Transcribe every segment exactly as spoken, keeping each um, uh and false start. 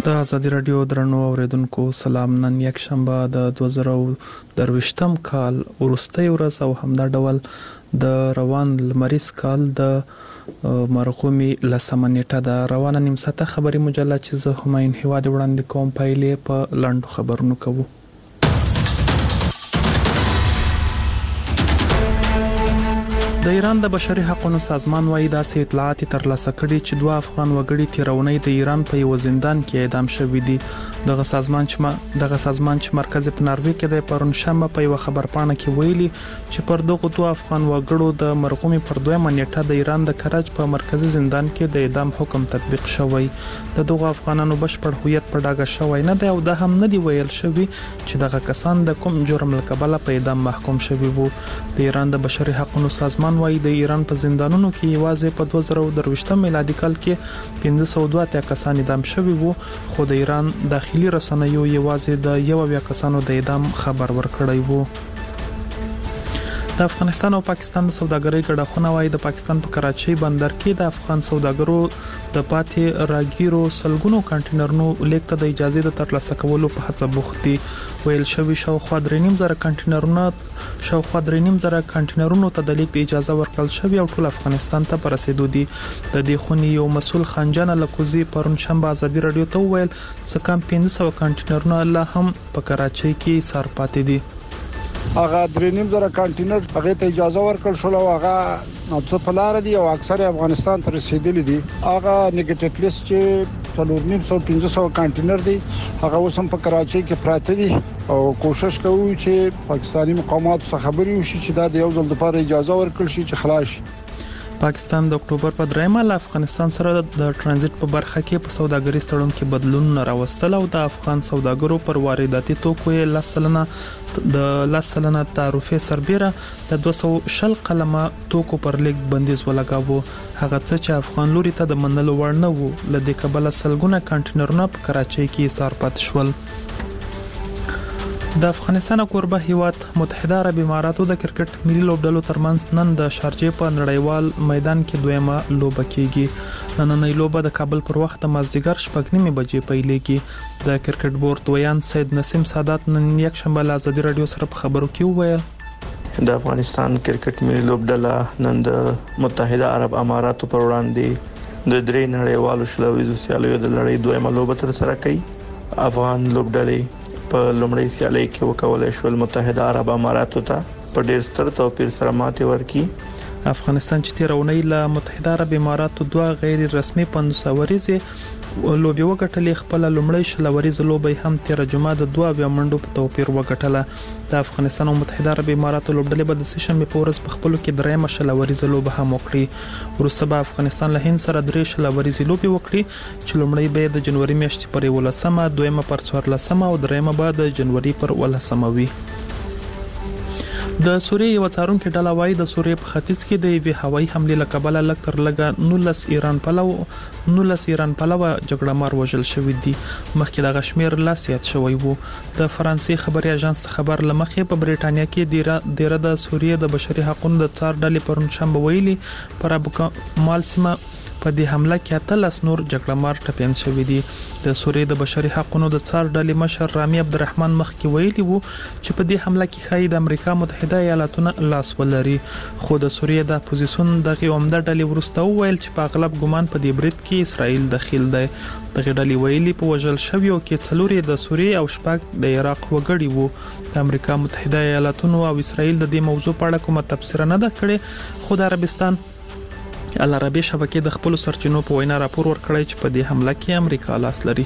د ازادي رادیو درنو اوریدونکو سلام. نن یک شنبه د دوه زره درویشتم کال وروستۍ ورځ او همدا ډول د روان لمریز کال د مرغومي لسمه نیټه د روانه نیم ساعته خبري مجله چې زه هماین هیواد وړاندې کوم پایلې په لاندو خبرونو کوو. د ایران د بشري حقوقو سازمان وايي داسې اطلاعات ترلاسه کړي چې دوه افغان وګړي تیرونی د ایران په یو زندان کې اعدام شوي دي. دغه سازمان چې دغه سازمان چې مرکز په ناروې کې د پرون شنبه په یو خبرپاڼه کې ویلي چې پر دغه دوه افغان وګړو د مرغومي پر دویمه نیټه د ایران د کرج په مرکزی زندان کې د اعدام حکم تطبیق شوی. د دغه افغانانو بشپړ هویت په ډاګه شوی نه دی او دا هم نه دی ویل شوی چې دغه کسان د کوم جرم لکبله په اعدام محکوم شوي وو. د ایران د بشري حقوقو سازمان وايي د ایران په زندانونو کې یوازې په دوه زره درویشتم میلادي کال کې پنځه سوه دوه اتیا کسان اعدام شوي وو، خو د ایران داخلي رسنیو یوازې د یو اویا کسانو د اعدام خبر ورکړی وو. د افغانستان او پاکستان د سوداګرۍ ګډه وايي د پاکستان په کراچۍ بندر کې د افغان سوداګرو د پاتې راګیرو سلګونو کانټینرونو لیکته د اجازه د ترلاسه کولو په هڅه بوخت دي. ویل شوی شاوخوا درې نیم زره کانټینرونه شاوخوا درې نیم زره کانټینرونو ته د لیک اجازه ورکړل شوی او ټول افغانستان ته پرسیدو دي. د دې خونی یو مسول خنجان لکوزي پرون شنبه ازادي رادیو ته ویل څه کم پنځه سوه کانټینرونه لا هم په کراچۍ کې سار پاتې دي. هغه درې نیم زره کانټینر هغه ته اجازه ورکړل شو او هغه نو په لار دي او اکثر افغانستان ته رسیدلي دي. هغه نیگیټیو لیست چې څلور نیم سو پنځه سوه کانټینر دي هغه اوس هم په کراچۍ کې پراته دي او کوشش کوو چې پاکستاني مقامات څخه خبري وشي چې دا د یو ځل لپاره اجازه ورکړل شي چې خلاص شي. پاکستان د اکتوبر په دریمه له افغانستان سره د ترانزیت په برخه کې په سوداګریز تړون کې بدلون راوستل او د افغان سوداګرو پر وارداتي توکو یې لسلنه د لسلنه تعرفه سربېره د دوه سوه شل قلمه توکو پر لیک بندیز ولګاوه. هغه څه چې افغان لوري ته د منلو وړ نه وو لدې کبله سلګونه کانټینرونه په کراچۍ کې سار پات شول. د افغانستان کوربه هیواد متحده عرب اماراتو د کرکټ ملي لوبډلو ترمنځ نن د شارجې په نړیوال میدان کې دویمه لوبه کیږي. نننۍ لوبه د کابل پر وخت د مازدیګر شپږ نیمې بجې پیلېږي. د کرکټ بورډ ویان سید نسیم سادات نن یک شنبه له ازادي رادیو سره په خبرو کې وویل د افغانستان کرکټ ملي لوبډله نن د متحده عرب اماراتو پر وړاندې د درې نړیوالو شلویزو سیالیو د لړۍ دویمه لوبه تر سره کوي. افغان لوبډلې په لومړی سیالي کې وکولای شو متحده عرب اماراتو ته په ډیر ستر توپیر سره ماتې ورکړي. افغانستان چې تیرونی له متحده عرب اماراتو دوه غیر رسمي پنځوسوريزه لوبي وګټلې، خپل لومړی شلوريزه لوبي هم تیر جمعه د دوه بیا منډو په توپیر وګټله. د افغانستان او متحده عرب اماراتو لوبډلې به د سشنبه په ورځ په خپل کې درېمه شلوريزه لوبه هم وکړي. وروسته به افغانستان له هند سره درې شلوريزه لوبي وکړي چې لومړی به د جنوري میاشتې پر ولسمه، دویمه پر څوارلسمه او دریمه به د جنوري پر ولسمه وي. د سوریې یو څارونکو ډله وايي د سوریې په ختیځ کې د یوې هوایي حملې لکبله لږ تر لږه نولس ایران پلو نولس ایران پلوه جګړه مار وژل شوی دي. مخکې د غشمیر لا زیات شوی وو. د فرانسې خبري اژانس خبر لمخې په بریټانیا کې ډیره ډیره د سوریې د بشري حقوقو د څار ډلې پرون شنبه ویلي پر ابو مال سیمه په دې حمله کې اتلس نور جګړه مار ټپيان شوی دي. د سوریې د بشري حقوقو د څار ډلې مشر رامي عبدالرحمن مخکې ویلي وو چې په دې حمله کې خای د امریکا متحده ایالاتونو لاس ولري، خو د سوریې د اپوزیسیون دغه عمده ډلې ورسته ویل چې په اغلب ګمان په دې برید کې اسرائیل دخیل دی. دغه ډلې ویلي په وژل شویو کې څلورې د سوریې او شپږ د عراق وګړي وو. د امریکا متحده ایالاتونو او اسرائیل د دې موضوع په اړه کومه تبصره نه ده کړې، خو د عربستان العربي شبکې د خپل سرچینو په وینا راپور ورکړی چې په دې حمله کې امریکا لاس لري.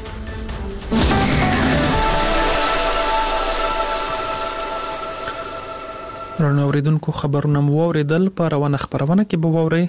رڼا اوریدونکو خبرونه مو اوریدل، په روانه خبرونه کې به ووري.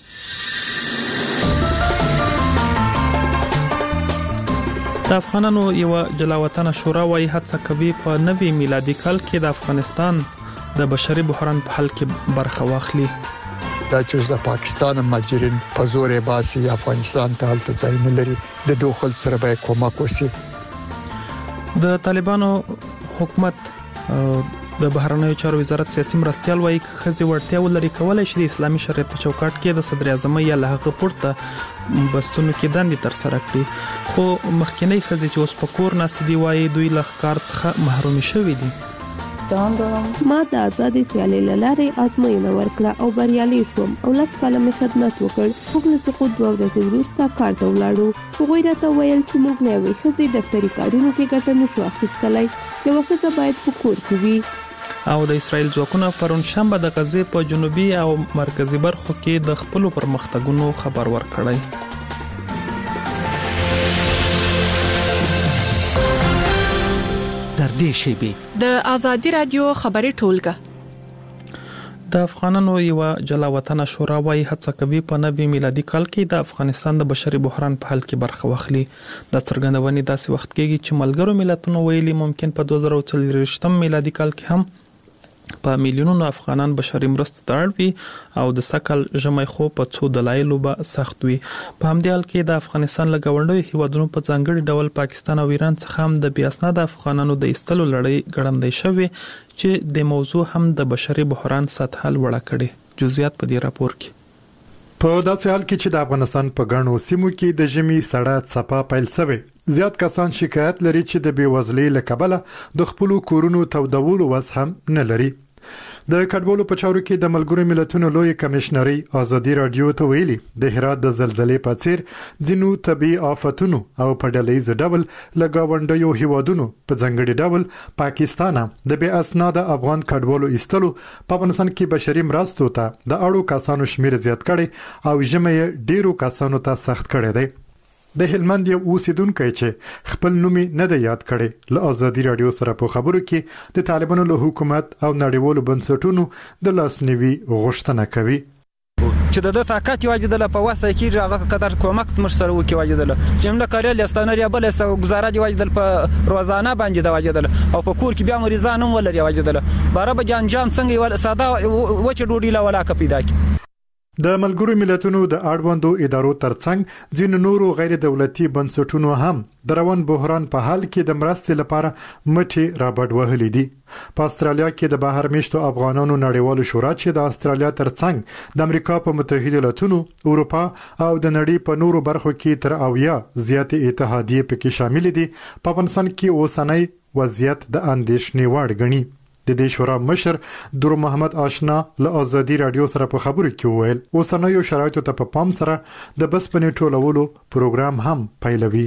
د افغانانو یو جلاوطن شورا وايي هڅه کوي په نوي میلادي کال کې د افغانستان د بشري بحران په حل کې برخه واخلي. دا چې د پاکستان مهاجرین په زور باسي افغانستان ته حالت ځای نه لري، د دوه خل سره به کومک وشي. د طالبانو حکومت د بهرنیو چارو وزارت سیاسي مرستيال وایي ښځې وړتیا ولري کولای شي د اسلامي شریعت په چوکاټ کې د صدر اعظم یا له هغه پورته بستونو کې دندې تر سره کړي خو مخکینی ښځې چې اوس په کور ناستې دي وایي دوی له کار څخه محروم شوي دي. ما د آزادې سیالۍ له لارې ازموینه ورکړه او بریالۍ شوم او لس کاله مې خدمت وکړ. موږ له سقوط دوه ورځې وروسته کار ته ولاړو. هغوی راته ویل چې موږ له یوې ښځې دفتري کارونو کې ګټه نشو اخیستلی. یوه ښځه باید په کور کې وي. او د اسرایل ځواکونه پرون شنبه د غزې په جنوبي او مرکزی برخو کې د خپلو پرمختګونو خبر ورکړی. در دې شیبې د ازادي رادیو خبري ټولګه د افغانانو یو جلا وطن شورا وايي هڅه کوي په نوي میلادي کال کې د افغانستان د بشري بحران په حل کې برخه واخلي. د څرګندونې داسې وخت کېږي چې ملګرو ملتونو ویلي ممکن په دوه زره څلوېښتم میلادي کال کې هم په میلیونونو افغانان بشري مرستو ته اړ وي او د سکل ژمي خو په څو دلایلو به سخت وي. په همدې حال کې د افغانستان له ګاونډیو هیوادونو په ځانګړي ډول پاکستان او ایران څخه هم د بې اسناده افغانانو د ایستلو لړۍ ګړندۍ شوې چې د موضوع هم د بشري بحران سطح لوړه کړي. جزئیات په دې راپور کې. په داسې حال کې چې د افغانستان په ګڼو سیمو کې د ژمي سړه څپه پیل شوه، زیات کسان شکایت لري چې د بیوزلۍ له کبله د خپل کورونو تودولو وس هم نه لري. د کډوالو په چارو کې د ملګرو ملتونو لوی کمشنري ازادي رادیو ته ویلي د هرات د زلزلې په څیر ځینو طبي آفتونو او په ډلهیز ډول له گاونډیو هیوادونو په ځانګړي ډول پاکستان د بې اسناده افغان کډوالو ایستلو په افغانستان کې بشري مرستو ته د اړو کسانو شمیر زیات کړي او ژمې ډیرو کسانو ته سخت کړي دي. د هلمند یو اوسیدونکو چې خپل نوم نه دی یاد کړي له ازادي رادیو سره په خبرو کې د طالبانو له حکومت او نړیوالو بنسټونو د لاسنیوي غوښتنه کوي. چې د طاقت واجدله په واسه کې هغه قدر کومک مر سره وکي واجدله جمله کاري لستانه ری بل است گزاره دی واجدل په روزانه باندې دی واجدله او په کور کې بیا مریضان هم ولري واجدله باره به جنجام څنګه ول ساده وچ ډوډۍ لا ولا کپیدا کی. د ملګرو ملتونو د اړوندو ادارو ترڅنګ ځینو نورو غیر دولتي بنسټونو هم د روان بحران په حال کې د مرستې لپاره مټي رابډ وهلي دي. په استرالیا کې د بهر میشتو افغانانو نړیوال شورا چې د استرالیا ترڅنګ د امریکا په متحده ایالاتونو، اروپا او د نړۍ په نورو برخو کې تر اویا زیاتې اتحادیې پکې شامل دي، په افغانستان کې اوسنۍ وضعیت د اندېښنې وړ ګڼي. د دې شورا مشر درو محمد آشنا له ازادي رادیو سره په خبرو کې وویل اوسنیو شرایطو ته په پام سره د بسپنې ټولولو پروګرام هم پیلوي.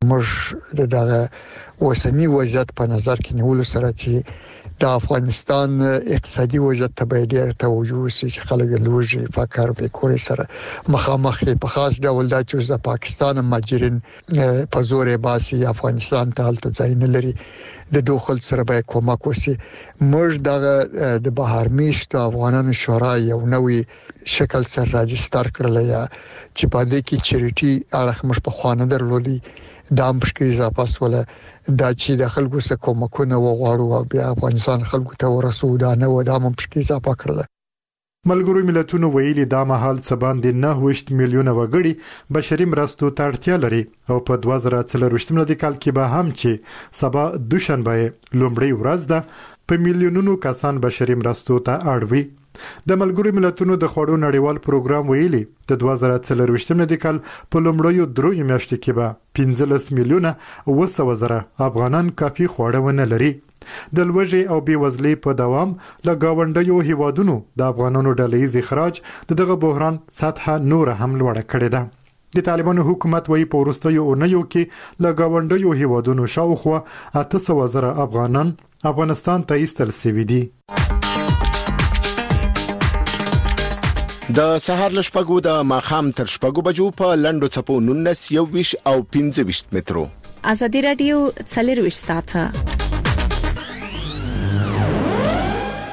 موږ دغه اوسنی وضعیت په نظر کې نیولو سره چې د افغانستان اقتصادي وضعیت ته به ډېر توجه وشي چې خلک لوږې فقر به کوري سره مخامخ په خاص ډول د چې د پاکستان مهاجرین په زور باسي افغانستان ته حالت ځای نه لري د دوخل سره به کومک وشي. موږ دغه د بهر میشتو افغانانو شورا یو نوې شکل سره راجستر کړل یا چې په دې کې چریټي اړه موږ په خوانه درلودي د امشکې اضافه سره د چې د خلکو سره کومکونه وغواړو او بیا افغانستان خلکو ته ورسو دا نه و د امشکې اضافه کړل. ملګرو ملتونو ویلي دا مهال څه باندې نه وشت میلیونه وګړي بشري مرستو ته اړتیا لري او په دوه زره څلوېښتم میلادي کال کې به هم چې سبا دوشنبه لومړی ورځ ده په میلیونونو کسان بشري مرستو ته اړ وي. د ملګرو ملتونو د خوړو نړیوال پروګرام ویلي د دوه زره څلوېښتم میلادي کال په لومړیو درو میاشتو کې به پنځلس میلیونه او سوه زره افغانان کافي خواړه ونه لري. د لوږې او بیوزلۍ په دوام له گاونډیو هیوادونو د افغانانو ډلهیز اخراج دغه بحران سطح نور هم لوړه کړې ده. د طالبانو حکومت وايي په وروستیو اونیو کې له گاونډیو هیوادونو شاوخوا اته سوه زره افغانان افغانستان ته ایستل شوي دي. د سهار لشپګو د ماخام تر شپګو بجو په لندو چپو نونس یو ویش او پنځه ویش مترو. ازادي رادیو څلور ویش ساعته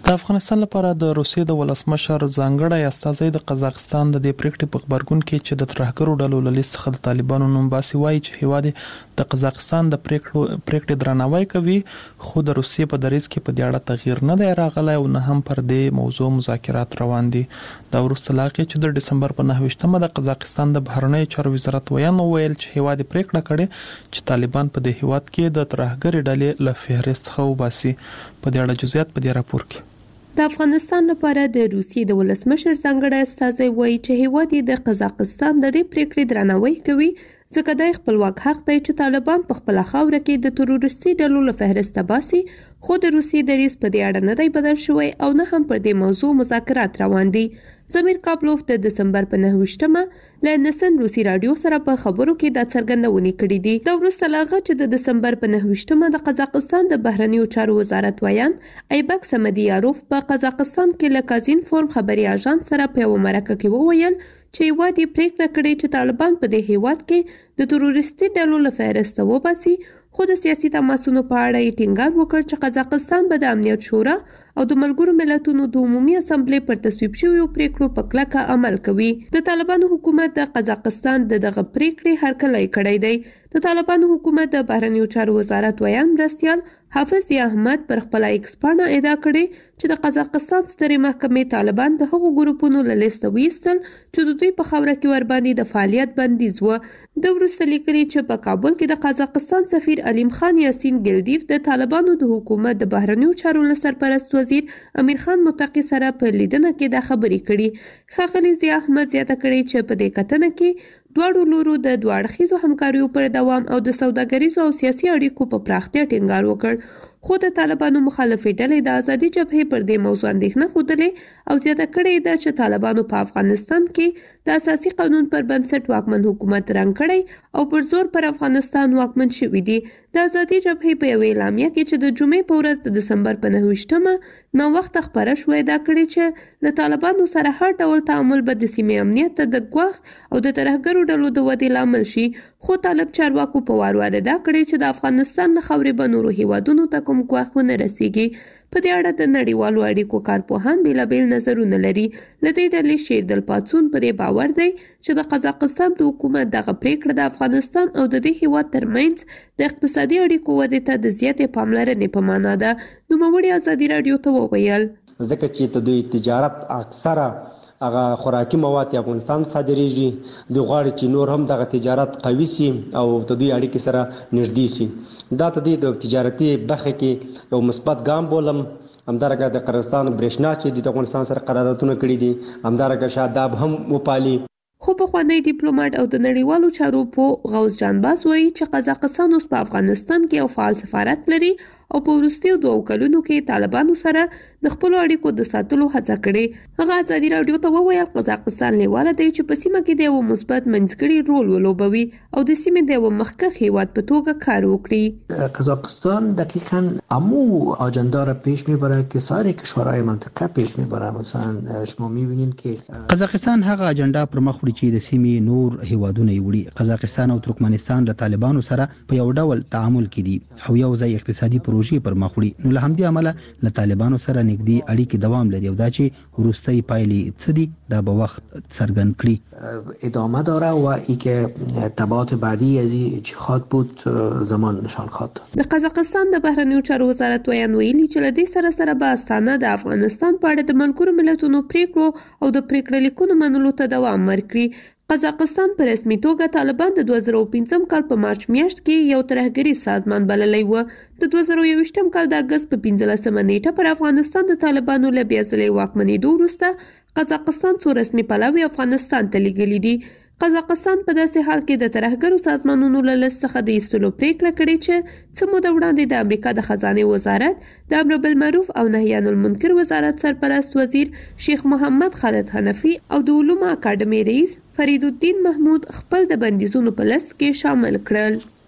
د افغانستان لپاره د روسیې د ولسمشر ځانګړی استازی د قزاقستان د دې پریکړې په خبرګون کې چې د ترهګرو ډلو له لیست څخه د طالبانو نوم باسي وایي چې هیواد د قزاقستان د پریکړو پریکړې درناوی کوي، خو د روسیې په دریځ کې په دې اړه تغییر نه دی راغلی او نه هم پر دې موضوع مذاکرات روان دي. دا وروسته لا چې د ډسمبر په نهه ویشتمه د قزاقستان د بهرنیو چارو وزارت ویان وویل چې هیواد پریکړه کړې چې طالبان په دې هیواد کې د ترهګرې ډلې له فهرست څخه وباسي. په دې اړه جزئیات په دې راپور کې. د افغانستان لپاره د روسیې د ولسمشر ځانګړی استازی وایي چې هیواد د قزاقستان د دې پریکړې درناوی کوي ځکه د خپلواک حق دی چې طالبان په خپل خاوره کې د تروریستي ډلو له فهرسته باسي، خو د روسیې دریځ په دې اړه نه دی بدل شوی او نه هم پر دې موضوع مذاکرات روان دي. زمیر کابلوف د دسمبر په نهه ویشتمه له نسن روسي رادیو سره په خبرو کې د څرګندونې کړې دي. د وروسته لاغه چې د دسمبر په نهه ویشتمه د قزاقستان د بهرنیو چارو وزارت ویان ایبک سمدیاروف په قزاقستان کې له کازین فورم خبري اژانس سره په یو مرکه کې وویل چې هیواد یې پریکړه کړې چې طالبان په دې هیواد کې د تروریستي ډلو له فهرسته وباسي، خو د سیاسي تماسونو په اړه یې ټینګار وکړ چې قزاقستان به د امنیت شورا او د ملګرو ملتونو د عمومي اسمبلی پر تصویب شویو پریکړو په کلکه عمل کوي. د طالبانو حکومت د قزاقستان د دغه پریکړې هرکلی کړی دی. د طالبانو حکومت د بهرنیو چارو وزارت ویان مرستیال حافظ احمد پر خپل ایکس پاڼه ادعا کړې چې د قزاقستان سترې محکمې طالبان د هغو ګروپونو له لیسته ویستل چې د دوی په خاوره کې ورباندې د فعالیت بندیز و. د وروسته لیکلي چې په کابل کې د قزاقستان سفیر علیم خان یاسین ګلدیف د طالبانو د حکومت د بهرنیو چارو له سرپرست وزیر امیر خان متقی سره په لیدنه کې دا خبرې کړي. ښاغلي ضیا احمد زیاته کړې چې په دې کتنه کې دواړو لورو د دوه اړخیزو همکاریو پر دوام او د سوداګریزو او سیاسي اړیکو په پراختیا ټینګار وکړ، خو د طالبانو مخالفې ډلې د ازادي جبهې پر دې موضوع اندېښنه ښودلې او زیاته کړې ده چې طالبانو په افغانستان کې د اساسي قانون پر بنسټ واکمن حکومت رنګ کړی او پر زور پر افغانستان واکمن شوي دي. د ازادي جبهې په یوې اعلامیه کې چې د جمعې په ورځ د دسمبر په نهه ویشتمه ناوخته خپره شوې دا کړې چې له طالبانو سره هر ډول تعامل به د سیمې امنیت ته د ګواښ او د ترهګرو ډلو د ودې لامل شي، خو طالب چارواکو په وار وار دا کړې چې د افغانستان له خاورې به نورو هیوادونو ته کوم ګواښ ونه رسیږي. په دې اړه د نړیوالو اړیکو کارپوهان بیلابیل نظرونه لري. له دې ډلې شیردل پاڅون په دې باور دی چې د قزاقستان د حکومت دغه پریکړه د افغانستان او د دې هیواد ترمنځ د اقتصادي اړیکو ودې ته د زیاتې پاملرنې په معنا ده. نوموړي ازادي رادیو ته وویل ځکه چې د دوی تجارت اکثره هغه خوراکي مواد افغانستان صادریږي، د غواړي چې نور هم دغه تجارت قوي سي او د دوی اړیکې سره نږدې سي. دا ته د تجارتي برخه کې یو مثبت ګام بولم. همدارنګه د قزاقستان برېښنا چې د افغانستان سره قراردادونه کړي دي، همدارنګه شاداب هم وپالي. خو پخوانی ډیپلوماټ او د نړیوالو چارو په غوث جانباز وایي چې قزاقستان اوس په افغانستان کې یو فعال سفارت لري او په وروستیو دوو کلونو کې طالبانو سره د خپلو اړیکو د ساتلو هڅه کړې. هغه ازادي رادیو ته وویل قزاقستان لیواله دی چې په سیمه کې د یو مثبت منځګړي رول ولوبوي او د سیمې د یو مخکښ هیواد په توګه کار وکړي. قزاقستان دقیقاً همو آجندا را پیش میبره که سایر کشورهای منطقه پیش میبره. مثلا شما میبینید که قزاقستان هغه اجنډا پر مخ وړي چې د سیمې نور هیوادونه یې وړي. قزاقستان او ترکمنستان له طالبانو سره په یو ډول تعامل کې دي او یو ځای اقتصادي پروژې پر مخ وړي، نو له همدې امله له طالبانو سره نږدې اړیکې دوام لري او دا چې وروستۍ پایلې څه دي دا به وخت څرګند کړي. ادامه داره و اینکه تبعات بعدی از این چی خواهد بود زمان نشان خواهد داد. د قزاقستان د بهرنیو چارو وزارت ویان ویلي چې له دې سره سره به استانه د افغانستان په اړه د ملګرو ملتونو پریکړو او د پریکړه لیکونو منلو ته دوام ورکړي. قزاقستان په رسمي توګه طالبان د دوه زره پنځم کال په مارچ میاشت کې یو ترهګری سازمان بللی و. د دوه زره یوویشتم کال د اګست په پنځلسمه نیټه پر افغانستان د طالبانو له بیا ځلې واکمنېدو وروسته قزاقستان څو رسمي پلاوي افغانستان ته لیږلي دي. قزاقستان په داسې حال کې د ترهګرو سازمانونو له لیست څخه د ایستلو پریکړه کړې چې څه موده وړاندې د امریکا د خزانې وزارت د امر بالمعروف او نهي عن المنکر وزارت سرپرست وزیر شیخ محمد خالد حنفي او د علومو اکاډمي رئیس فرید الدین محمود خپل د بندیزونو په لیست کې شامل کړل.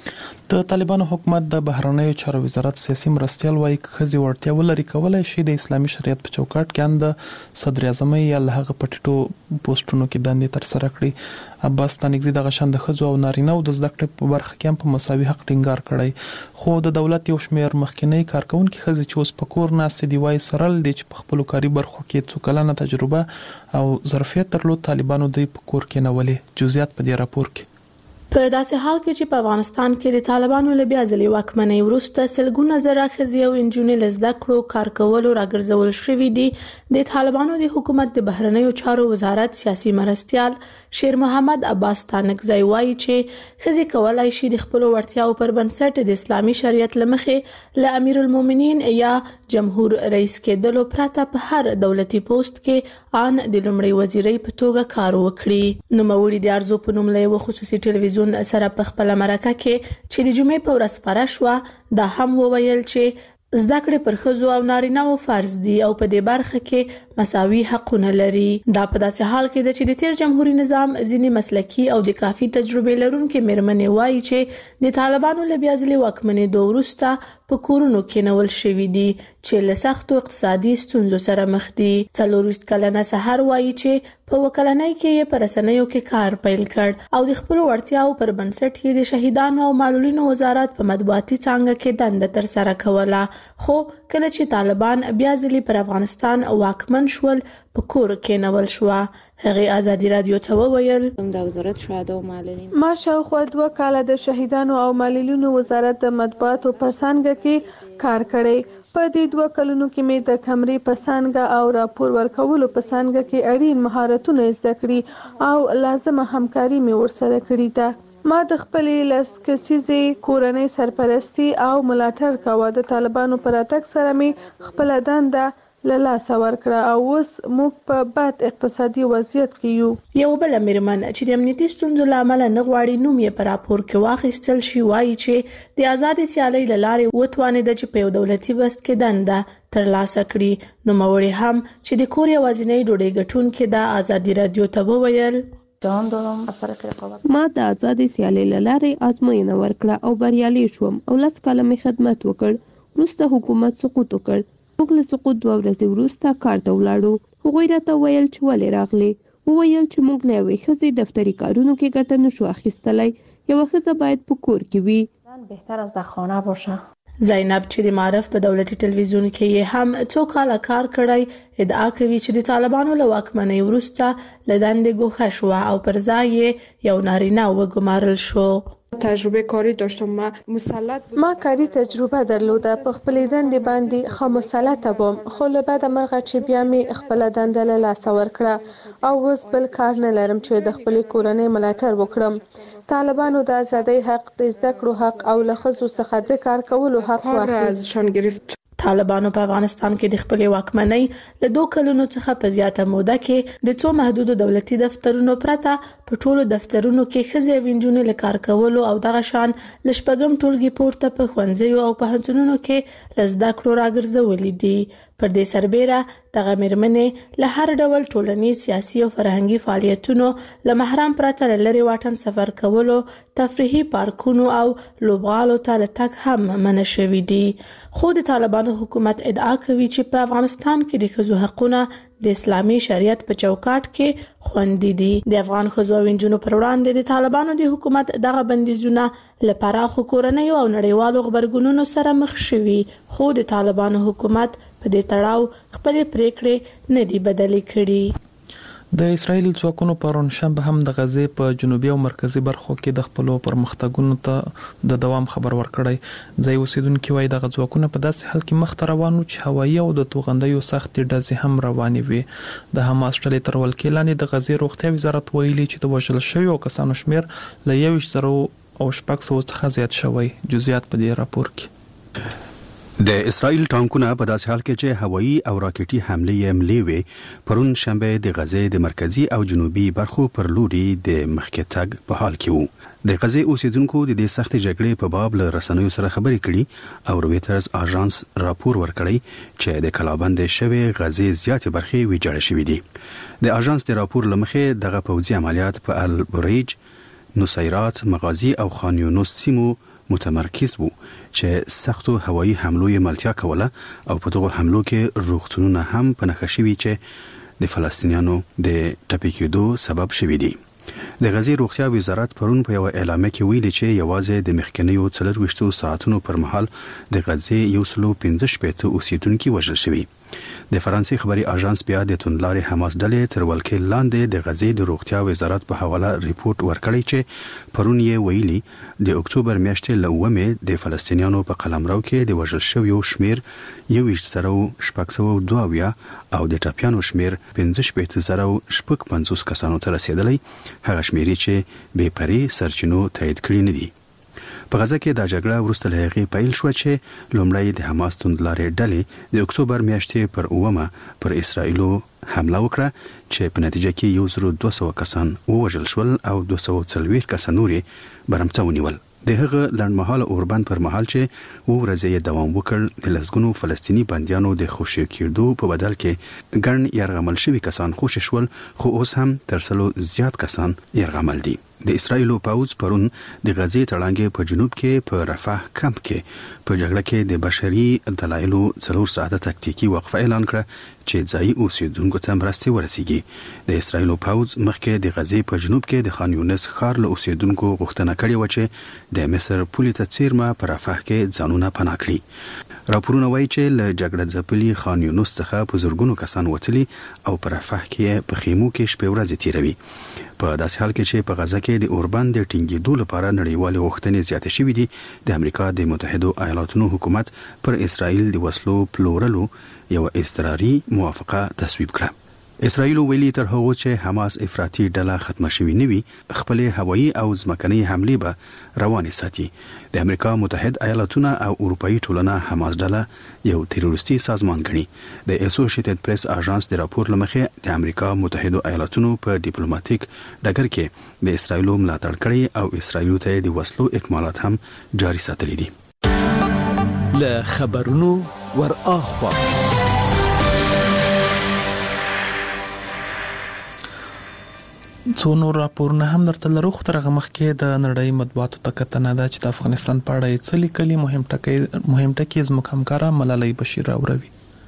د طالبانو حکومت د بهرنیو چارو وزارت سیاسي مرستيال وايي خزي ورتیا ولري کولای شي د اسلامي شریعت په چوکاټ کې اند صدر اعظم یا له پټیټو پوسټونو کې دندې تر سره کړي. عباس تانګزي د غشن د خزو او نارینه او د زده کړې په برخه کې په مساوي حق ټینګار کړی، خو د دولت یو شمېر مخکنی کارکونکو خزي چې اوس په کور ناست دی وايي سرل دي چې په خپل کاري برخو کې څو کلنه تجربه او ظرفیت درلود طالبانو د په کور کې نولې. جزئیات په دې راپور کې. په داسې حال کې چې په افغانستان کې د طالبانو له بیا ځلې واکمنۍ وروسته سلګونه زره ښځې او نجونې له زده کړو کار کولو راګرځول شوي دي، د طالبانو د حکومت د بهرنیو چارو وزارت سیاسي مرستيال شیر محمد عباس تانکزی وایي چې ښځې کولای شي د خپل وړتیاو پر بنسټ د اسلامي شریعت لمخې له امیر المؤمنین یا جمهور رئیس کېدلو پرته په هر دولتي پوسټ کې ان د لومړي وزیرۍ په توګه کار وکړي. نو موري د ارزو په نوم له خصوصي ټلویزیون سره په خپل مرکه کې چې د جمعې په ورځ خبره شوه دا هم وویل چې زده کړې پر ښځو او نارینه‌و فرض دي او په دې برخه کې مساوي حقونه لري. دا په داسې حال کې ده چې د تیر جمهوریت نظام ځینې مسلکي او د کافي تجربې لرونکو میرمنې وایي چې د طالبانو له بیا ځلې واکمنۍ دوه وروسته په کورونو کې نول شوي دي چې له سختو اقتصادي ستونزو سره مخ دي. څلورویشت کلنه سحر وایي چې په وکلنۍ کې یې په رسنیو کې کار پیل کړ او د خپل وړتیاو پر بنسټ یې د شهیدانو او معلولینو وزارت په مطبوعاتي څانګه کې دنده تر سره کوله. خو کله چې طالبان بیا ځلې پر افغانستان واکمن شول په کور کې نول شو. هغه ازادي رادیو ته وویل د وزارت شهدا او معلولین ما شاوخوا دوه کاله د شهیدانو او معلولینو وزارت د مطبوعاتو په څانګه کې کار کړی. په دې دوه کلونو کې مې د کمرې په څانګه او راپور ورکولو په څانګه کې اړین مهارتونه زده کړي او لازمه همکاري مې ورسره کړې ده. ما د خپلې لس کسیزې کورنۍ سرپرستی او ملاتړ کاوه. د طالبانو پر اتک سره مې خپل دنده له لاسه ورکړه او اوس موږ په بد اقتصادي وضعیت کې یو. یو بل میرمن چې د امنیتي ستونزو له امله نه غواړي نوم یې په راپور کې واخیستل شي وایي چې د آزادې سیالۍ له لارې وتوانېده چې په یو دولتي بست کې دنده ترلاسه کړي. نو موري هم چې د کور یوازینۍ ډوډۍ ګټونکې د ازادي رادیو ته وویل ما د آزادې سیالۍ له لارې ازموینه ورکړه او بریالي شوم او لس کاله مې خدمت وکړ. وروسته حکومت سقوط وکړ. موږ له سقوط دوه ورځې وروسته کار ته ولاړو. هغوی راته ویل چې ولې راغلې؟ وویل چې موږ له یوې ښځې دفتري کارونو کې ګټه نشو اخیستلی. یوه ښځه باید په کور کې وي. بهتر از در خانه باشه. زینب چې د معرف په دولتي ټلویزیون کې یې هم څو کاله کار کړی ادعا کوي چې د طالبانو له واکمنۍ وروسته له دندې ګوښه شوه او پر ځای یې یو نارینه وګمارل شو. تجربه کاری داشتم. ما مسلط ما کاری تجربه درلوده. په خپل دندې باندې خو مسلطه وم، خو له بعد مرغه چې بیا مې خپل دنده له لاسه ورکړه او اوس بل کار نه لرم چې د خپل کورنۍ ملاتړ وکړم. طالبانو د ازادۍ حق، د زده کړو حق او له ښځو څخه د کار کولو حق واخیست. طالبانو په افغانستان کې د خپل واکمنۍ له دوه کلونو څخه په زیاته موده کې د څو محدودو دولتي دفترونو پرته په ټولو دفترونو کې ښځې او نجونې له کار کولو او دغه شان له شپږم ټولګي پورته په ښوونځیو او پوهنتونونو کې له زده کړو راګرځولي دي. پر دې سربېره دغه میرمنې له هر ډول ټولنیز، سیاسي او فرهنګي فعالیتونو له محرم پرته له لرې واټن سفر کولو، تفریحي پارکونو او لوبغالو ته له تګ هم منع شوي دي. خو د طالبانو حکومت ادعا کوي چې په افغانستان کې د ښځو حقونه د اسلامي شریعت په چوکاټ کې خوندي دي. د افغان ښځو او نجونو پر وړاندې د طالبانو د حکومت دغه بندیزونه له پراخو کورنیو او نړیوالو غبرګونونو سره مخ شوي، خو د طالبانو حکومت په دې تړاو خپلې پریکړې نه دي بدلې کړي. د اسرایل ځواکونو پرون شنبه هم د غزې په جنوبي او مرکزی برخو کې د خپل پرمختګونو ته د دوام خبر ورکړی. ځای اوسیدونکو وايي د ځواکونو په داسې حال کې مخ ته روانو چې هوایي او د توغندیو سختې ډزې هم روانې وي. د حماس ډلې تر ولکې لاندې د غزې روغتیا وزارت ویلي چې د وژل شویو کسانو شمیر له یویشت زره او شپږ سوه څخه زیات شوی. جزئیات په دې راپور کې. د اسرائیل ټانکونه په داسې حال کې چې هوایي او راکټي حملې عملي وي پرون شنبه د غزې د مرکزی او جنوبي برخو پر لوري د مخکې تګ په حال کې وو. د غزې اوسیدونکو د دې سختې جګړې په باب له رسنیو سره خبرې کړي او رويټرز اژانس راپور ورکړی چې د کلابند شوی غزې زیاتې برخې ویجاړې شوې دي. د اژانس د راپور لمخې دغه پوځي عملیات په البریج، نصیرات، مغازي او خان یونس سیمو متمرکز وو چې سختو هوایي حملو یې ملتیا کوله او په دغه حملو کې روغتونونه هم په نښه شوي چې د فلسطینیانو د ټپي کېدو سبب شوي دي. د غزې روغتیا وزارت پرون په یو اعلامیه کې ویلي چې یوازې د مخکنیو څلرویشتو ساعتونو پر مهال د غزې یو سلو پنځه شپېته اوسیدونکي وژل شوي. د فرانسې خبري اژانس بیا د توندلارې حماس ډلې تر ولکې لاندې د غزې د روغتیا وزارت په حواله ریپورت ورکړی چې پرون یې ویلي د اکتوبر میاشتې له اوومې د فلسطینیانو په قلمرو کې د وژل شویو شمیر یو ویشت زره شپږ سوه دوه اویا او د ټپیانو شمیر پنځه شپېته زره شپږ پنځوس کسانو ته رسیدلی، هغه شمیر چې بې پرې سرچینو تایید کړي نه دي. په غزه کې د جګړه وروسته له هغې پیل شوه چې لومړی د حماس توندلارې ډلې د اکتوبر میاشتې پر اوومه پر اسرائیلو حمله وکړه چې په نتیجه کې یو زر دوه سوه کسان ووژل شول او دوه سوه څلوېښت کسان نور یې برمته ونیول. د هغه لنډمهاله اوربند پر مهال چې اوه ورځې یې دوام وکړ د لسګونو فلسطیني بندیانو د خوشي کېدو په بدل کې ګڼ یرغمل شوي کسان خوشي شول، خو اوس هم تر سلو زیات کسان یرغمل دي. د اسرائیلو پوځ پرون د غزې تړانګې په جنوب کې په رفح کمپ کې په جګړه کې د بشري دلایلو څلور ساعته تکتیکي وقفه اعلان کړه چې ځایي اوسیدونکو ته مرستې ورسیږي. د اسرائیلو پوځ مخکې د غزې په جنوب کې د خان یونس ښار له اوسیدونکو غوښتنه کړې و چې د مصر پولې ته څیرمه په رفح کې ځانونه پناه کړي. راپورونه وایي چې له جګړه ځپلي خان یونس څخه په زرګونو کسان وتلي او په رفح کې په خیمو کې شپې ورځې تیروي. په داسې حال کې چې په غزه کې د اوربند د ټینګېدو لپاره نړیوالې غوښتنې زیاتې شوې دي، د امریکا د متحدو ایالاتونو حکومت پر اسرائیل د وسلو پلورلو یو اضطراري موافقه تصویب کړه. اسرائیل ویلي تر هغه چې حماس افراطي ډله ختمه شوې نه وي، خپل هوایي او ځمکني حملې به روانې ساتي. د امریکا متحد ایالاتونه او اروپאי ټولنه حماس ډله یو تروریستي سازمان ګڼي. د اسوسییټډ پریس اژانس د راپور لمخې د امریکا متحدو ایالاتونو په ډیپلوماټیک ډګر کې د اسرائیل ملاتړ کړي او اسرائیل ته د وسلو اکمالات هم جاري ساتلي دي. له خبرونو ور اخوا څو نور راپورونه هم درته لرو، خو تر هغه مخکې د نړۍ مطبوعاتو ته کتنه ده چې د افغانستان په اړه څه لیکلي. مهم ټکی مهم ټکی زموږ همکاره ملالۍ بشیر راوړي.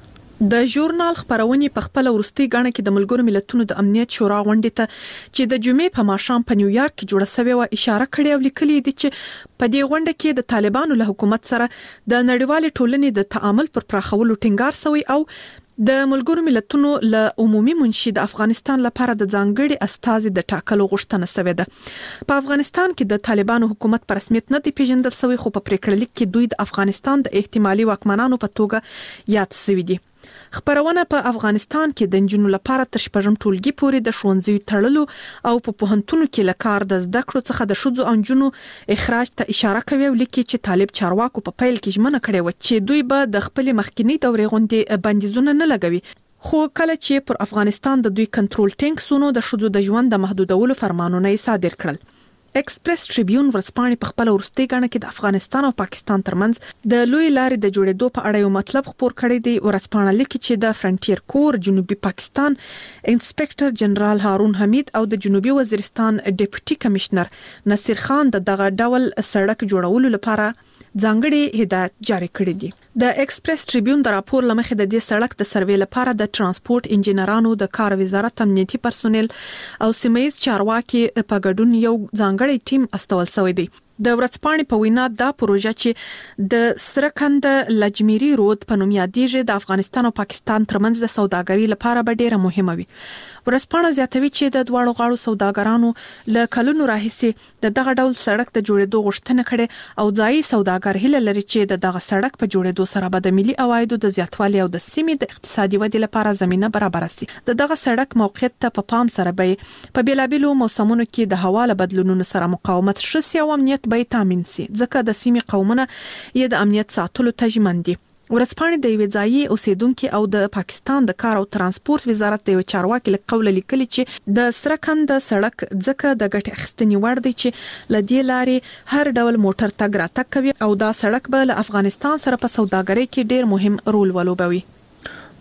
د ژورنال خبرونه په خپل ورستي غاڼه کې د ملګرو ملتونو د امنیت شورا غونډې ته چې د جمعې په ماښام په نیویارک کې جوړه شوې و اشاره کړې او لیکلي دي چې په دې غونډه کې د طالبانو له حکومت سره د نړیوال ټولنې د تعامل پر پراخولو ټینګار شوی او د ملګرو ملتونو له عمومي منشي د افغانستان لپاره د ځانګړي استازي د ټاکلو غوښتنه شوې ده. په افغانستان کې د طالبانو حکومت پر رسمیت نه دی پیژندل شوی، خو په پریکړه لیک کې دوی د افغانستان د احتمالي واکمنانو په توګه یاد شوی دي. خبرونه په افغانستان کې د جنونو لپاره تر شپږم ټولګي پورې د ښوونځي تړلو او په پوهنتونو کې لکار د زده کړو څخه د شذو او جنونو اخراج ته اشاره کوي، لیکي چې طالب چارواکو په پیل کې ژمنه کړې و چې دوی به د خپل مخکنی دورې غونډې بندیزونه نه لګوي، خو کله چې پر افغانستان د دوی کنټرول ټینګ سونو د شذو د ژوند د محدودولو فرمانونه صادر کړل. ایکسپریس ټریبیون ورځپاڼې په خپل ورستي غاڼه کې د افغانستان او پاکستان ترمنځ د لوی لارې د جوړېدو په اړه یو مطلب خبر کړی دی. ورځپاڼه لیکي چې د فرنټیر کور جنوبي پاکستان انسپکټر جنرال هارون حمید او د جنوبي وزیرستان ډیپټي کمشنر نصیر خان د دغه ډول سړک جوړولو لپاره ځانګړي هدایت جاری کړی دي. د ایکسپریس ټریبیون د راپور لمخې د دې سړک د سروې لپاره د ترانسپورت انجنیرانو د کار وزارت امنیتي پرسونل او سیمایي چارواکي په ګډون یو ځانګړي ټیم استول شوی دی. د ورځپاڼې په وینا دا پروژه چې د سرکند لجمیری رود په نوم یادېږي د افغانستان او پاکستان ترمنځ د سوداګرۍ لپاره به ډیره مهمه وي. ورځپاڼه زیاتوي چې د دواړو غاړو سوداګرانو له کلونو راهیسې د دغه ډول سړک د جوړېدو غوښتنه کړې او ځایي سوداګر هیله لري چې د دغه سړک په جوړېدو سره به د ملي عوایدو د زیاتوالي او د سیمې د اقتصادي ودې لپاره زمينه برابر شي. د دغه سړک موقعیت ته په پام سره به په بیلابیلو موسمونو کې د هوا له بدلونونو سره مقاومت شي او امنیت به تامین شي، ځکه د سیمې قومونه یې د امنیت ساتلو ته ژمن دي. ورځپاڼې د یوې ځایي اوسیدونکو او د پاکستان د کار او ترانسپورت وزارت د یو چارواکي له قوله لیکلي چې د سرکند سړک ځکه د ګټې اخیستنې وړ دی چې لدې لارې هر ډول موټر تګ راتګ کوي او دا سړک به له افغانستان سره په سوداګرۍ کې ډیر مهم رول ولوبوي.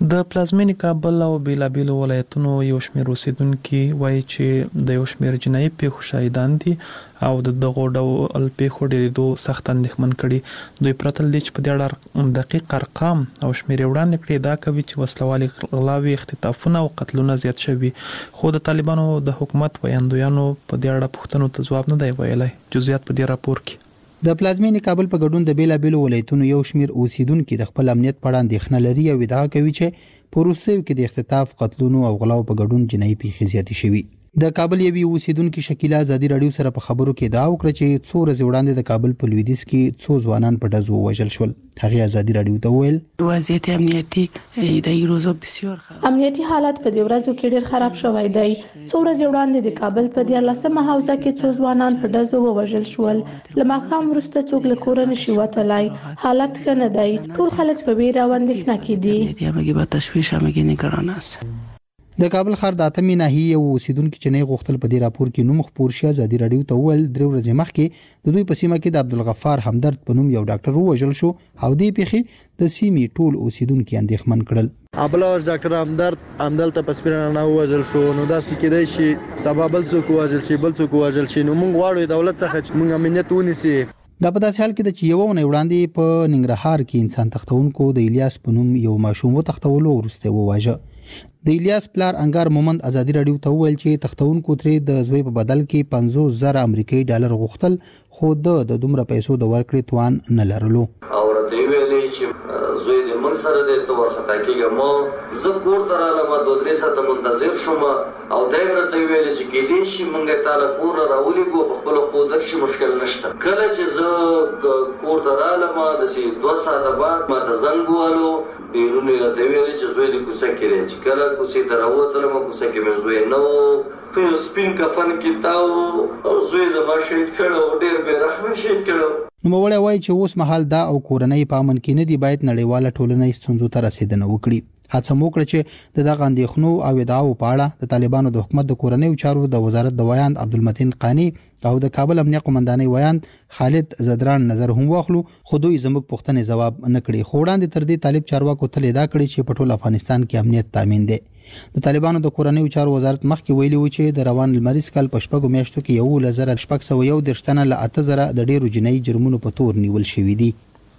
د پلازمینې کابل او بیلابیلو ولایتونو یو شمېر اوسیدونکي وایي چې د یو شمېر جنایي پیښو شاهدان دي او د دغو ډول پیښو ډېرېدو سخت اندېښمن کړي. دوی پرته له دې چې په دې اړه دقیق ارقام او شمېرې وړاندې کړي دا کوي چې وسلوالې غلاوې اختطافونه او قتلونه زیات شوي، خو د طالبانو د حکومت ویاندویانو په دې اړه پوښتنو ته ځواب نه دی ویلی. جزئیات په دې راپور کې. د پلازمینې کابل په ګډون د بیلابیلو ولایتونو یو شمېر اوسیدونکي د خپل امنیت په اړه اندېښنه لري او ادعا کوي چې په وروستیو کې د اختطاف، قتلونو او غلاو په ګډون جنایي پیښې زیاتې شوي. د کابل یوې اوسیدونکي شکیله ازادي راډیو سره په خبرو کې ادعا وکړه چې څو ورځې وړاندې د کابل په لویدیځ کې څو ځوانان په ډزو ووژل شول. هغه ازادي راډیو ته وویل وضعیت امنیتي د این روزا بسیار خراب، امنیتي حالت په دې ورځو کې ډېر خراب شوی دی. څو ورځې وړاندې د کابل په دیارلسمه حوزه کې څو ځوانان په ډزو ووژل شول. له ماښام وروسته څوک له کوره نشي وتلی. حالت ښه نه دی. ټول خلک په ویره او اندېښنه کې دي. همگی با تشویش، همگی نگران است. د کابل ښار د اتمې ناحیې یو اوسیدونکي چې نه غوښتل په دې راپور کې نوم خپور شي ازادي راډیو ته وویل درې ورځې مخکې د دوی په سیمه کې د عبدالغفار همدرد په نوم یو ډاکټر ووژل شو او دې پیښې د سیمې ټول اوسیدونکي اندېښمن کړل. ابلاج ډاکټر همدرد همدلته په سپینانه ووژل شو، نو داسې کېدای شي سبا بل څوک ووژل شي، بل څوک ووژل شي. نو موږ غواړو دولت څخه چې موږ امنیت ونیسي. دا په داسې حال کې د چې یو ونه وړاندې په ننګرهار کې انسان تختونکو د الیاس په نوم یو ماشوم وتښتولو وروسته وواژه. د الیاس پلار انګار مومند ازادي راډیو ته وویل چې تختونکو ترې د زوی په بدل کې پنځوس زره امریکایي ډالر غوښتل، خو د د دومره پیسو د ورکړې توان نه لرلو. او ورته ویلې چې زوی دې موږ سره دې ته ورخطا کېږه، ما زه کور ته رالم، دوه درې ساعته منتظر شوم او دی ورته ویلې چې کېدای شي موږ تاله کور نه راولېږو، په خپلو خپلو درشي مشکل نشته. کله چې زه کور ته رالم داسې دوه ساعته بعد ما ته زنګ ووهلو، بیرون یې راته ویلې چې زوی دې کوڅه کې دی. چې کله کوڅې ته راووتلم کوڅه کې مې زوی نه و، په یو سپین کفن کې تاو او زوی زما شهید کړی، ډېر بې رحمه شهید کړی. نوموړی وایي چې اوس مهال دا او کورنۍ په امن کې نه دي، باید نړیواله ټولنه ستونزو ته رسیدنه وکړي. هڅه مو وکړه چې د دغه اندېښنو او ادعاو په اړه د طالبانو د حکومت د کورنیو چارو د وزارت د ویاند عبدالمتین قانی او د کابل امنیه قومندانۍ ویاند خالد زدران نظر هم واخلو، خو دوی زموږ پوښتنې ځواب نه کړي. خو وړاندې تر دې طالب چارواکو تل ادعا کړې چې په ټول افغانستان کې امنیت تامین دی. د طالبانو د کورنیو چارو وزارت مخکې ویلي و چې د روان لمریز کال په شپږو میاشتو کې یو زره شپږ سوه یو دېرش تنه له اته زره د ډېرو جنایي جرمونو په تور نیول شوي دي.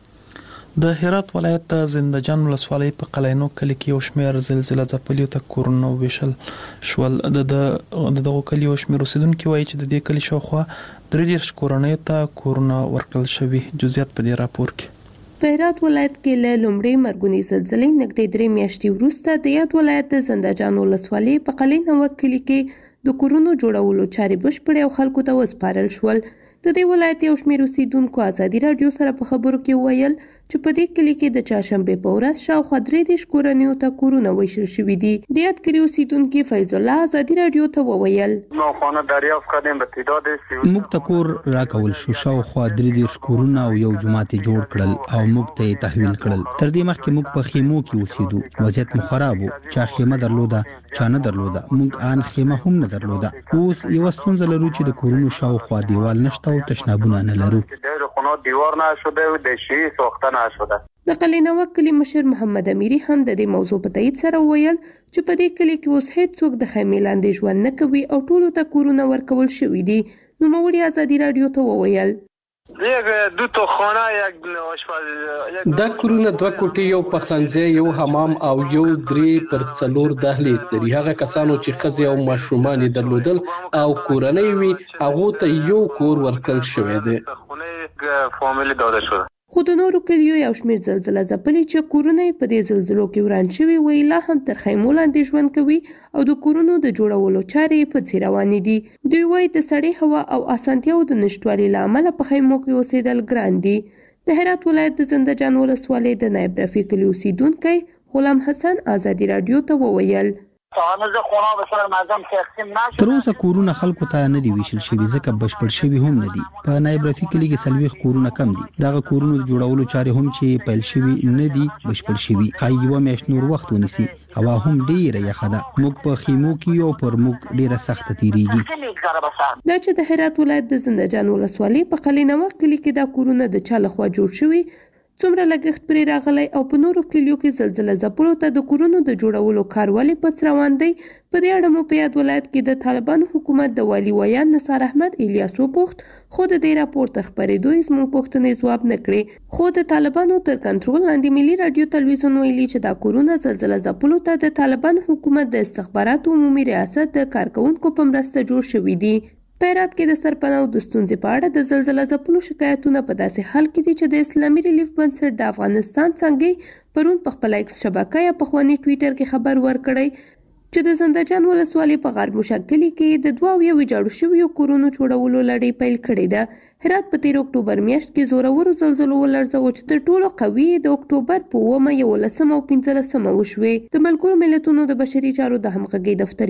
د هرات ولایت د زندهجان ولسوالۍ په قلعینو کلي کې یو شمېر زلزله ځپلي ته کورونه وویشل شول. د دغو کلیو شمېر اوسیدونکي وایي چې د دې کلي شاوخوا درې دېرش کورنیو ته کورونه ورکړل شوي. جزئیات په دې راپور کې. په هرات ولایت کې له لومړۍ مرګونې زلزلې نږدې درې میاشتې وروسته د یاد ولایت د زندهجان ولسوالۍ په قلعینو کلي کې د کورونو جوړولو چارې بشپړې او خلکو ته وسپارل شول. د دې ولایت یو شمېر اوسیدونکو ازادي راډیو سره په خبرو کې وویل چې په دې کلي کې د چهارشنبې په ورځ شاوخوا درې دېرش کورنیو ته کورونه ویشل شوي دي. د یاد کلي اوسیدونکي فیض الله ازادي راډیو ته وویل موږ ته کور راکول شو، شاوخوا درې دېرش کورونه او یو جومات جوړ کړل او موږ ته یې تحویل کړل. تر دې مخکې موږ په خیمو کې اوسېدو، وضعیت مو خراب و، چا خیمه درلوده چا نه درلوده، موږ ان خیمه هم نه درلوده. اوس یو ستونزه لرو چې د کورونو شاوخوا دیوال نشته او تشنابونه نه لرو. د قلعینو کلي مشر محمد امیری هم د دې موضوع په تایید سره وویل چې په دې کلي کې اوس هیڅوک د خیمې لاندې ژوند نه کوي او ټولو ته کورونه ورکول شوي دي. نوموړي ازادي راډیو ته وویل دا کورونه دوه کوټې، یو پخلنځی، یو حمام او یو درې پر څلور دهلیز لري. هغه کسانو چې ښځې او ماشومان یې درلودل او کورنۍ وي هغو ته یو کور ورکړل شوی دی. خو د نورو کلیو یو شمېر زلزله ځپلي چې کورونه په دې زلزلو کې وران شوي وي لا هم تر خیمو لاندې ژوند کوي او د کورونو د جوړولو چارې په څیر روانې دي. دوی وایي د سړې هوا او اسانتیاو د نشتوالي له امله په خیمو کې اوسېدل ګران دي. د هرات ولایت د زندهجان ولسوالۍ د نایب رفیع کلي اوسیدونکی غلام حسن ازادي راډیو ته وویل تر اوسه کورونه خلکو ته نه دي ویشل شوي ځکه بشپړ شوي هم نه دي. په نایب رفیع کلي کې څلوېښت کورونه کم دي. دغه کورونو د جوړولو چارې هم چې پیل شوي نه دي بشپړ شوي. ښایي یوه میاشت نور وخت ونیسي. هوا هم ډېره یخه ده. موږ په خیمو کې یو پر موږ ډېره سخته تیریږي. دا چې د هرات ولایت د زندهجان ولسوالۍ په قلعینو کلي کې دا کورونه د چا لخوا جوړ شوي څومره لګښت پرې راغلی او په نورو کلیو کې زلزله ځپلو ته د کورونو د جوړولو کار ولې پڅ روان دی. په دې اړه مو په یاد ولایت کې د طالبانو حکومت د والي ویان نثار احمد الیاس وپوښت، خو د دې راپور تر خپرېدو یې زموږ پوښتنې ځواب نه کړې. خو د طالبانو تر کنټرول لاندې ملي راډیو تلویزیون ویلي چې دا کورونه زلزله ځپلو ته د طالبانو حکومت د استخباراتو عمومي ریاست د کارکونکو په مرسته جوړ شوي دي. په هرات کې د سرپناه د ستونزې په اړه د زلزله ځپلو شکایتونه په داسې حال کې دي چې د اسلامي ریلیف بنسټ د افغانستان څنګه پرون په خپل ایکس شبکه یا پخوانی ټویټر کې خبر ورکړی چې د زندهجان ولسوالۍ په غرب مشکلي کې د دوه اویا ویجاړو شویو کورونو جوړولو لړۍ پیل کړې ده. هرات په تیر اکتوبر میاشت کې زورورو زلزلو ولړزاوه چې تر ټولو قوي د اکتوبر په اوومه یولسمه او پنځلسمه وشوې. د ملګرو ملتونو د بشري چارو د همغږۍ دفتر